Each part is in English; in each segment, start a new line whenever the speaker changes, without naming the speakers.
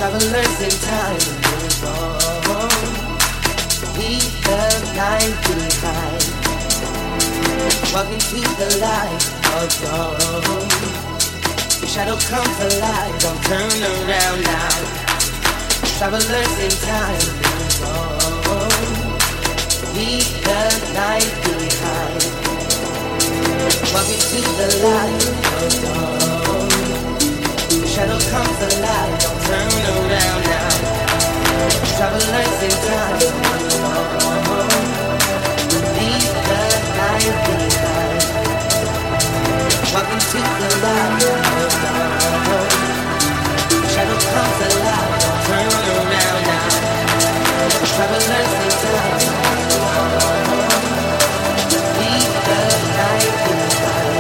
Travelers in time move on. Leave the night behind. Walk into the light of dawn. Your shadow comes alive. Don't turn around now. Travelers in time move on. Leave the night behind. Walk into the light of dawn. Your shadow comes alive. Don't turn around now. Travelers in time move on. Leave the night behind. Walk into the light of dawn. Your shadow comes alive. Don't turn around now. Travelers in time move on. Leave the night behind.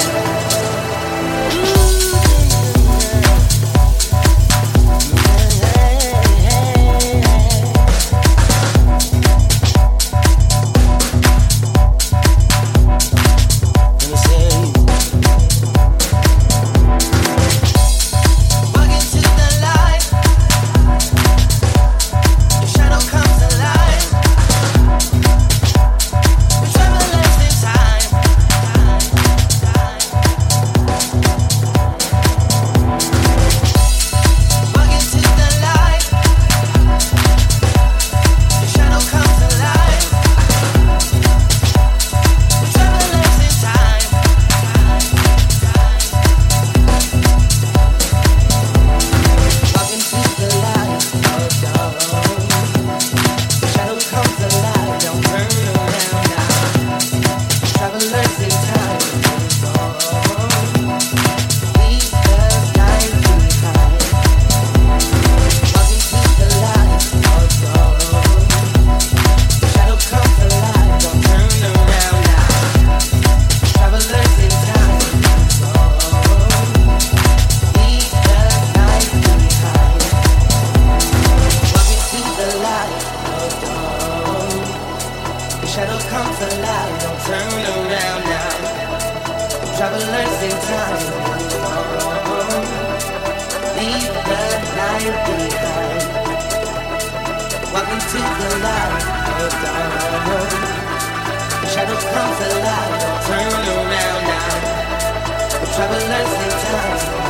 Travelers in time move on. Leave the night behind. Walk into the light of dawn. The shadow comes alive. Don't turn around now. Travelers in time.